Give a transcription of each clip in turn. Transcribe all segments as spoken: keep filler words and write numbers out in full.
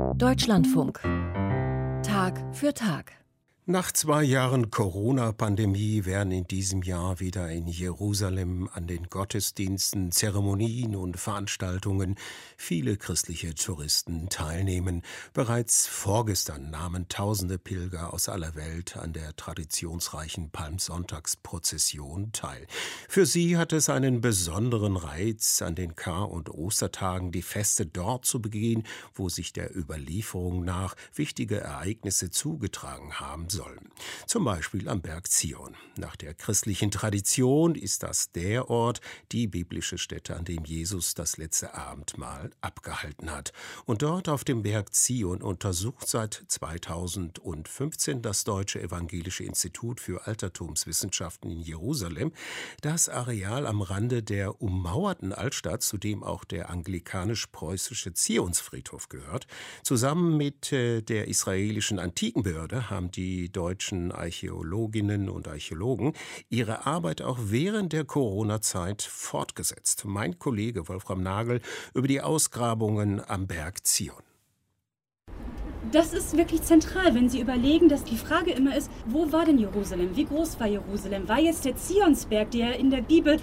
Deutschlandfunk. Tag für Tag. Nach zwei Jahren Corona-Pandemie werden in diesem Jahr wieder in Jerusalem an den Gottesdiensten, Zeremonien und Veranstaltungen viele christliche Touristen teilnehmen. Bereits vorgestern nahmen tausende Pilger aus aller Welt an der traditionsreichen Palmsonntagsprozession teil. Für sie hat es einen besonderen Reiz, an den Kar- und Ostertagen die Feste dort zu begehen, wo sich der Überlieferung nach wichtige Ereignisse zugetragen haben sollen. Zum Beispiel am Berg Zion. Nach der christlichen Tradition ist das der Ort, die biblische Stätte, an dem Jesus das letzte Abendmahl abgehalten hat. Und dort auf dem Berg Zion untersucht seit zweitausendfünfzehn das Deutsche Evangelische Institut für Altertumswissenschaften in Jerusalem das Areal am Rande der ummauerten Altstadt, zu dem auch der anglikanisch-preußische Zionsfriedhof gehört. Zusammen mit äh, der israelischen Antikenbehörde haben die Die deutschen Archäologinnen und Archäologen ihre Arbeit auch während der Corona-Zeit fortgesetzt. Mein Kollege Wolfram Nagel über die Ausgrabungen am Berg Zion. Das ist wirklich zentral, wenn Sie überlegen, dass die Frage immer ist, wo war denn Jerusalem? Wie groß war Jerusalem? War jetzt der Zionsberg, der in der Bibel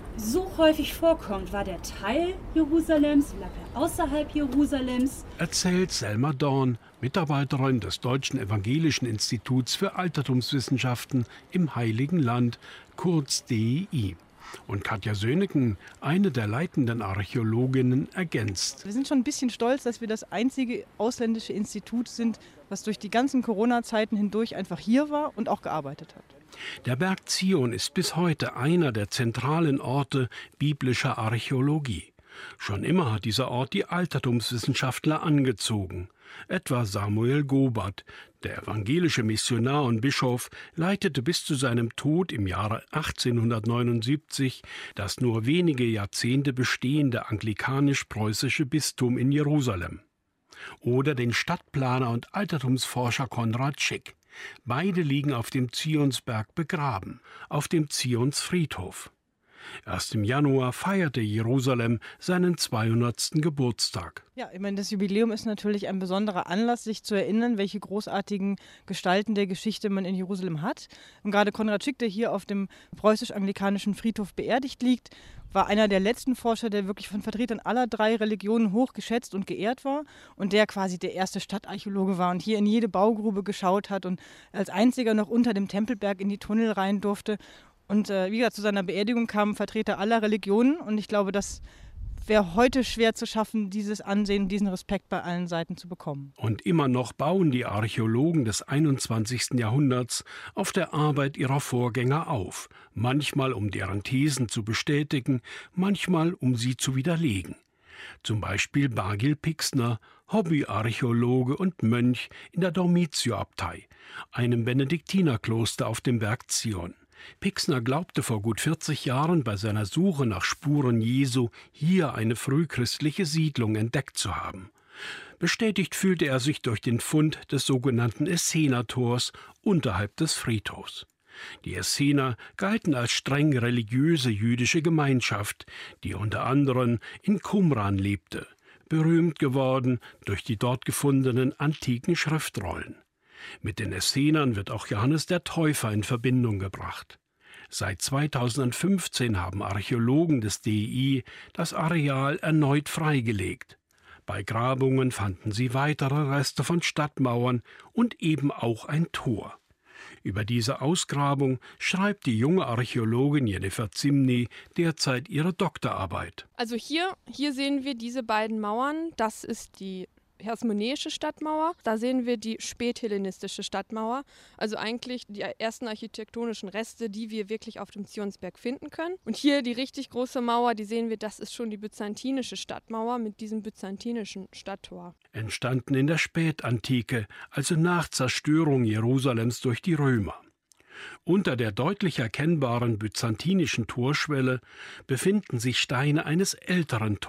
so häufig vorkommt, war der Teil Jerusalems, lag er außerhalb Jerusalems? Erzählt Selma Dorn, Mitarbeiterin des Deutschen Evangelischen Instituts für Altertumswissenschaften im Heiligen Land, kurz D E I. Und Katja Söhneken, eine der leitenden Archäologinnen, ergänzt. Wir sind schon ein bisschen stolz, dass wir das einzige ausländische Institut sind, was durch die ganzen Corona-Zeiten hindurch einfach hier war und auch gearbeitet hat. Der Berg Zion ist bis heute einer der zentralen Orte biblischer Archäologie. Schon immer hat dieser Ort die Altertumswissenschaftler angezogen. Etwa Samuel Gobert, der evangelische Missionar und Bischof, leitete bis zu seinem Tod im Jahre achtzehnhundertneunundsiebzig das nur wenige Jahrzehnte bestehende anglikanisch-preußische Bistum in Jerusalem. Oder den Stadtplaner und Altertumsforscher Konrad Schick. Beide liegen auf dem Zionsberg begraben, auf dem Zionsfriedhof. Erst im Januar feierte Jerusalem seinen zweihundertsten Geburtstag. Ja, ich meine, das Jubiläum ist natürlich ein besonderer Anlass, sich zu erinnern, welche großartigen Gestalten der Geschichte man in Jerusalem hat. Und gerade Konrad Schick, der hier auf dem preußisch-anglikanischen Friedhof beerdigt liegt, war einer der letzten Forscher, der wirklich von Vertretern aller drei Religionen hoch geschätzt und geehrt war und der quasi der erste Stadtarchäologe war und hier in jede Baugrube geschaut hat und als einziger noch unter dem Tempelberg in die Tunnel rein durfte. Und äh, wie gesagt, zu seiner Beerdigung kamen Vertreter aller Religionen und ich glaube, das wäre heute schwer zu schaffen, dieses Ansehen, diesen Respekt bei allen Seiten zu bekommen. Und immer noch bauen die Archäologen des einundzwanzigsten Jahrhunderts auf der Arbeit ihrer Vorgänger auf, manchmal um deren Thesen zu bestätigen, manchmal um sie zu widerlegen. Zum Beispiel Bargil Pixner, Hobbyarchäologe und Mönch in der Dormitio-Abtei, einem Benediktinerkloster auf dem Berg Zion. Pixner glaubte vor gut vierzig Jahren bei seiner Suche nach Spuren Jesu hier eine frühchristliche Siedlung entdeckt zu haben. Bestätigt fühlte er sich durch den Fund des sogenannten Essener-Tors unterhalb des Friedhofs. Die Essener galten als streng religiöse jüdische Gemeinschaft, die unter anderem in Qumran lebte, berühmt geworden durch die dort gefundenen antiken Schriftrollen. Mit den Essenern wird auch Johannes der Täufer in Verbindung gebracht. Seit zweitausendfünfzehn haben Archäologen des D E I das Areal erneut freigelegt. Bei Grabungen fanden sie weitere Reste von Stadtmauern und eben auch ein Tor. Über diese Ausgrabung schreibt die junge Archäologin Jennifer Zimny derzeit ihre Doktorarbeit. Also hier, hier sehen wir diese beiden Mauern. Das ist die Hasmonäische Stadtmauer. Da sehen wir die späthellenistische Stadtmauer, also eigentlich die ersten architektonischen Reste, die wir wirklich auf dem Zionsberg finden können. Und hier die richtig große Mauer, die sehen wir, das ist schon die byzantinische Stadtmauer mit diesem byzantinischen Stadttor. Entstanden in der Spätantike, also nach Zerstörung Jerusalems durch die Römer. Unter der deutlich erkennbaren byzantinischen Torschwelle befinden sich Steine eines älteren Tors,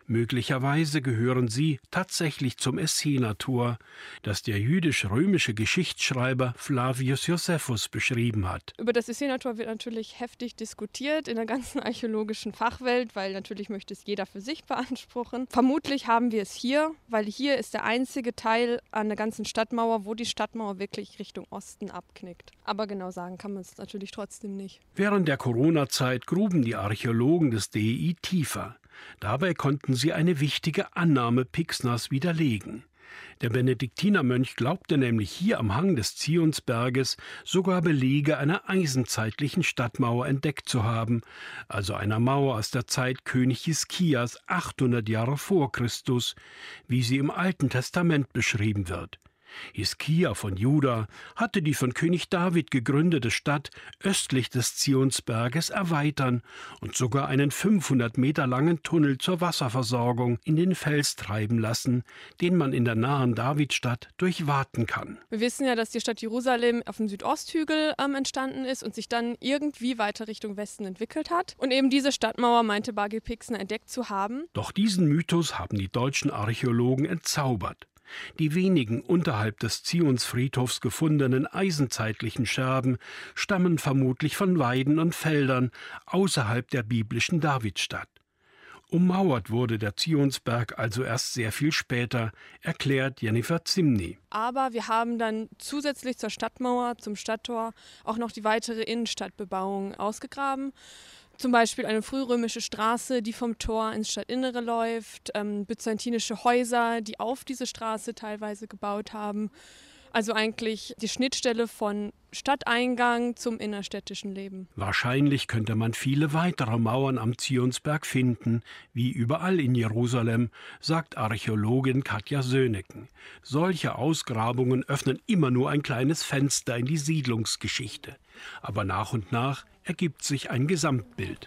Möglicherweise gehören sie tatsächlich zum Essener-Tor, das der jüdisch-römische Geschichtsschreiber Flavius Josephus beschrieben hat. Über das Essener-Tor wird natürlich heftig diskutiert in der ganzen archäologischen Fachwelt, weil natürlich möchte es jeder für sich beanspruchen. Vermutlich haben wir es hier, weil hier ist der einzige Teil an der ganzen Stadtmauer, wo die Stadtmauer wirklich Richtung Osten abknickt. Aber genau sagen kann man es natürlich trotzdem nicht. Während der Corona-Zeit gruben die Archäologen des D E I tiefer. Dabei konnten sie eine wichtige Annahme Pixners widerlegen. Der Benediktinermönch glaubte nämlich hier am Hang des Zionsberges sogar Belege einer eisenzeitlichen Stadtmauer entdeckt zu haben, also einer Mauer aus der Zeit König Hiskias achthundert Jahre vor Christus, wie sie im Alten Testament beschrieben wird. Hiskia von Juda hatte die von König David gegründete Stadt östlich des Zionsberges erweitern und sogar einen fünfhundert Meter langen Tunnel zur Wasserversorgung in den Fels treiben lassen, den man in der nahen Davidstadt durchwaten kann. Wir wissen ja, dass die Stadt Jerusalem auf dem Südosthügel ähm, entstanden ist und sich dann irgendwie weiter Richtung Westen entwickelt hat. Und eben diese Stadtmauer meinte Bargil Pixner entdeckt zu haben. Doch diesen Mythos haben die deutschen Archäologen entzaubert. Die wenigen unterhalb des Zionsfriedhofs gefundenen eisenzeitlichen Scherben stammen vermutlich von Weiden und Feldern außerhalb der biblischen Davidstadt. Ummauert wurde der Zionsberg also erst sehr viel später, erklärt Jennifer Zimny. Aber wir haben dann zusätzlich zur Stadtmauer, zum Stadttor, auch noch die weitere Innenstadtbebauung ausgegraben. Zum Beispiel eine frührömische Straße, die vom Tor ins Stadtinnere läuft, ähm, byzantinische Häuser, die auf diese Straße teilweise gebaut haben. Also eigentlich die Schnittstelle von Stadteingang zum innerstädtischen Leben. Wahrscheinlich könnte man viele weitere Mauern am Zionsberg finden, wie überall in Jerusalem, sagt Archäologin Katja Söhneken. Solche Ausgrabungen öffnen immer nur ein kleines Fenster in die Siedlungsgeschichte. Aber nach und nach ergibt sich ein Gesamtbild.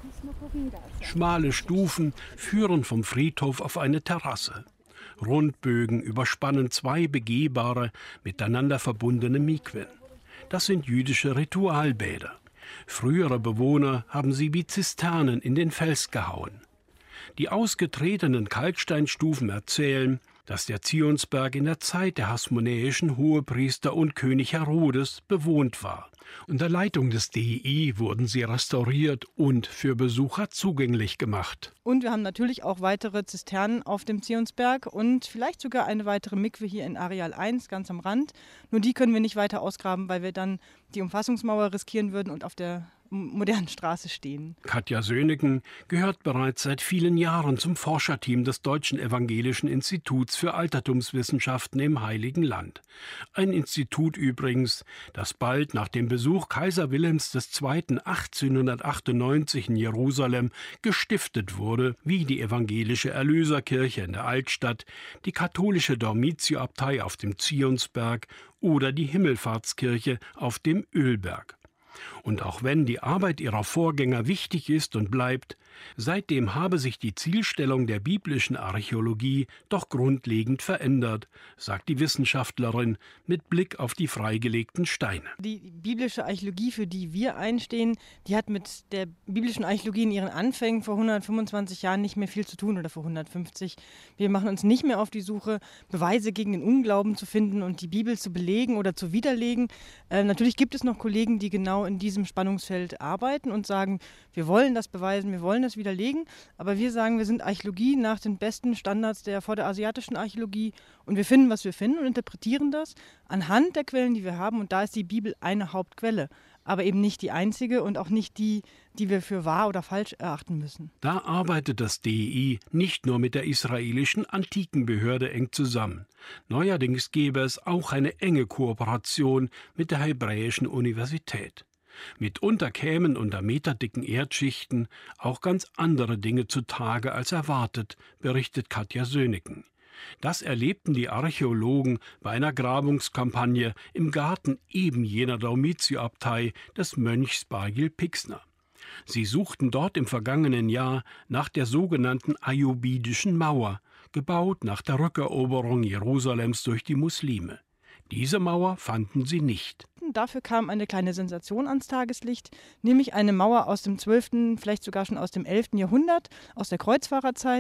Schmale Stufen führen vom Friedhof auf eine Terrasse. Rundbögen überspannen zwei begehbare, miteinander verbundene Mikwen. Das sind jüdische Ritualbäder. Frühere Bewohner haben sie wie Zisternen in den Fels gehauen. Die ausgetretenen Kalksteinstufen erzählen, dass der Zionsberg in der Zeit der hasmonäischen Hohepriester und König Herodes bewohnt war. Unter Leitung des D E I wurden sie restauriert und für Besucher zugänglich gemacht. Und wir haben natürlich auch weitere Zisternen auf dem Zionsberg und vielleicht sogar eine weitere Mikwe hier in Areal eins, ganz am Rand. Nur die können wir nicht weiter ausgraben, weil wir dann die Umfassungsmauer riskieren würden und auf der modernen Straße stehen. Katja Söhneken gehört bereits seit vielen Jahren zum Forscherteam des Deutschen Evangelischen Instituts für Altertumswissenschaften im Heiligen Land. Ein Institut übrigens, das bald nach dem Besuch Kaiser Wilhelms der Zweite. achtzehnhundertachtundneunzig in Jerusalem gestiftet wurde, wie die evangelische Erlöserkirche in der Altstadt, die katholische Dormitio-Abtei auf dem Zionsberg oder die Himmelfahrtskirche auf dem Ölberg. Und auch wenn die Arbeit ihrer Vorgänger wichtig ist und bleibt, seitdem habe sich die Zielstellung der biblischen Archäologie doch grundlegend verändert, sagt die Wissenschaftlerin mit Blick auf die freigelegten Steine. Die biblische Archäologie, für die wir einstehen, die hat mit der biblischen Archäologie in ihren Anfängen vor hundertfünfundzwanzig Jahren nicht mehr viel zu tun oder vor hundertfünfzig. Wir machen uns nicht mehr auf die Suche, Beweise gegen den Unglauben zu finden und die Bibel zu belegen oder zu widerlegen. Äh, natürlich gibt es noch Kollegen, die genau in diesem Spannungsfeld arbeiten und sagen, wir wollen das beweisen, wir wollen das widerlegen, aber wir sagen, wir sind Archäologie nach den besten Standards der vorderasiatischen Archäologie und wir finden, was wir finden und interpretieren das anhand der Quellen, die wir haben, und da ist die Bibel eine Hauptquelle, aber eben nicht die einzige und auch nicht die, die wir für wahr oder falsch erachten müssen. Da arbeitet das D E I nicht nur mit der israelischen Antikenbehörde eng zusammen. Neuerdings gäbe es auch eine enge Kooperation mit der Hebräischen Universität. Mitunter kämen unter meterdicken Erdschichten auch ganz andere Dinge zutage als erwartet, berichtet Katja Söhneken. Das erlebten die Archäologen bei einer Grabungskampagne im Garten eben jener Dormitio-Abtei des Mönchs Bargil Pixner. Sie suchten dort im vergangenen Jahr nach der sogenannten Ayyubidischen Mauer, gebaut nach der Rückeroberung Jerusalems durch die Muslime. Diese Mauer fanden sie nicht. Dafür kam eine kleine Sensation ans Tageslicht, nämlich eine Mauer aus dem zwölften, vielleicht sogar schon aus dem elften Jahrhundert, aus der Kreuzfahrerzeit.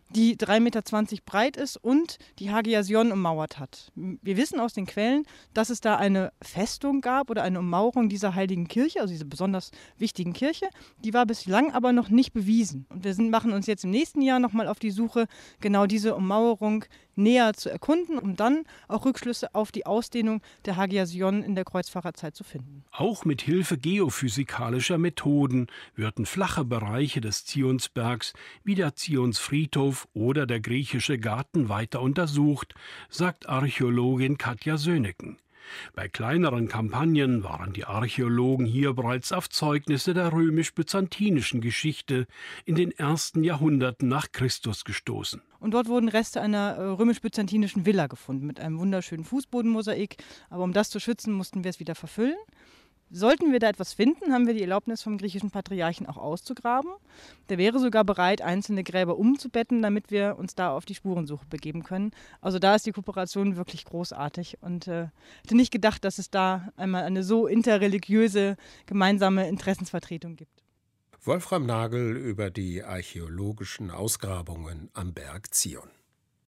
die drei Meter zwanzig breit ist und die Hagia Sion ummauert hat. Wir wissen aus den Quellen, dass es da eine Festung gab oder eine Ummauerung dieser heiligen Kirche, also dieser besonders wichtigen Kirche. Die war bislang aber noch nicht bewiesen. Und wir sind, machen uns jetzt im nächsten Jahr nochmal auf die Suche, genau diese Ummauerung näher zu erkunden, um dann auch Rückschlüsse auf die Ausdehnung der Hagia Sion in der Kreuzfahrerzeit zu finden. Auch mit Hilfe geophysikalischer Methoden würden flache Bereiche des Zionsbergs wie der Zionsfriedhof oder der griechische Garten weiter untersucht, sagt Archäologin Katja Söhneken. Bei kleineren Kampagnen waren die Archäologen hier bereits auf Zeugnisse der römisch-byzantinischen Geschichte in den ersten Jahrhunderten nach Christus gestoßen. Und dort wurden Reste einer äh, römisch-byzantinischen Villa gefunden mit einem wunderschönen Fußbodenmosaik. Aber um das zu schützen, mussten wir es wieder verfüllen. Sollten wir da etwas finden, haben wir die Erlaubnis vom griechischen Patriarchen auch auszugraben. Der wäre sogar bereit, einzelne Gräber umzubetten, damit wir uns da auf die Spurensuche begeben können. Also da ist die Kooperation wirklich großartig und äh, hätte nicht gedacht, dass es da einmal eine so interreligiöse gemeinsame Interessensvertretung gibt. Wolfram Nagel über die archäologischen Ausgrabungen am Berg Zion.